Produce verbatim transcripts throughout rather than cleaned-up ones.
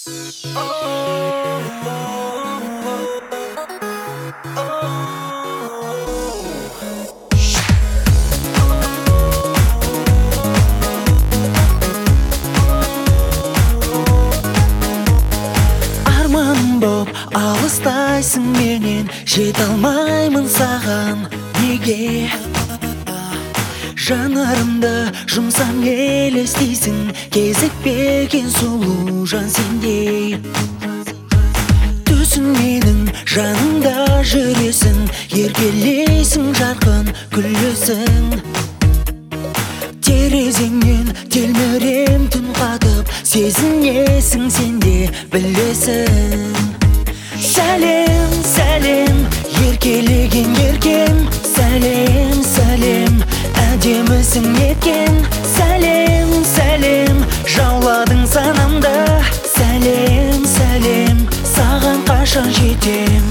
Арман боп алыстайсың менен, жете алмаймын саған неге? Жанарымды жұмсам елестейсің, кезікпеген сұлу жан сендей. Түсің менің жанымда жүресің, еркелейсің, жарқын күлесің. Терезеңнен телмірем түн қатып, сезінесің, сенде білесің. Сәлем, сәлем, еркелеген еркем, сәлем, сәлем, әдемісің неткен. Сәлем, сәлем, жауладың санамды. Сәлем, сәлем, саған қашан жетем?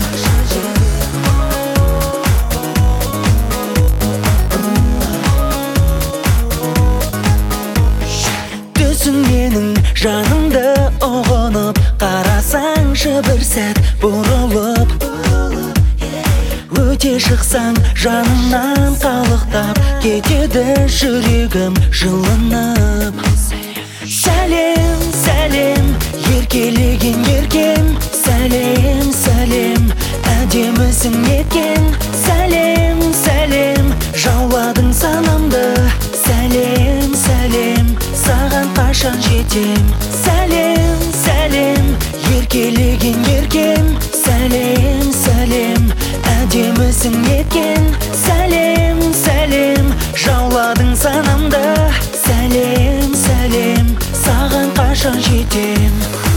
Түсің менің жанымды ұғынып, қарасаңшы бір сәт бұрылып. Өте шықсаң жанымнан қалықтап, кетеді жүрегім жылынып. Сәлем, сәлем, еркелеген еркем, сәлем, сәлем, әдемісің неткен. Сәлем, сәлем, жауладың санамды. Сәлем, сәлем, саған қашан жетем? Сәлем, сәлем, еркелеген еркем, сәлем, сәлем, әдемісің неткен. Сәлем, сәлем, жауладың санамды. Сәлем, сәлем, саған қашан жетем?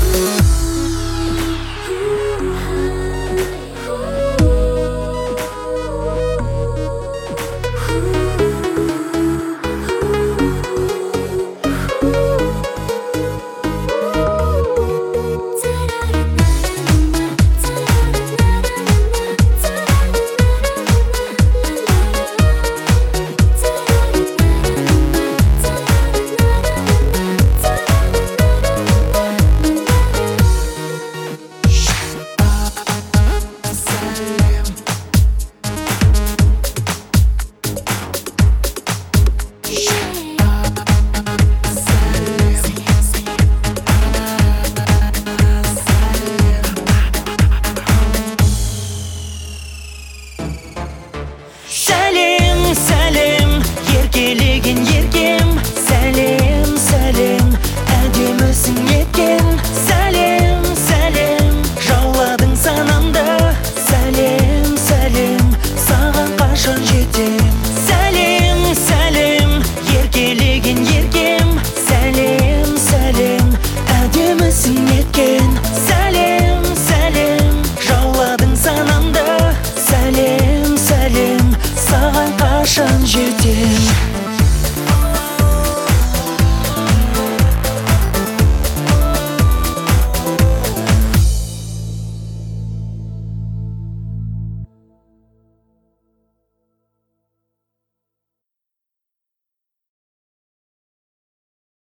Сәлем, сәлем, еркелеген еркем, сәлем, сәлем, әдемісің неткен. Сәлем, сәлем, жауладың санамды. Сәлем, сәлем, саған қашан жетем? Сәлем, сәлем, еркелеген еркем, сәлем, сәлем, әдемісің неткен. Сәлем, сәлем, жауладың санамды. Сәлем, сәлем, саған қашан жетем?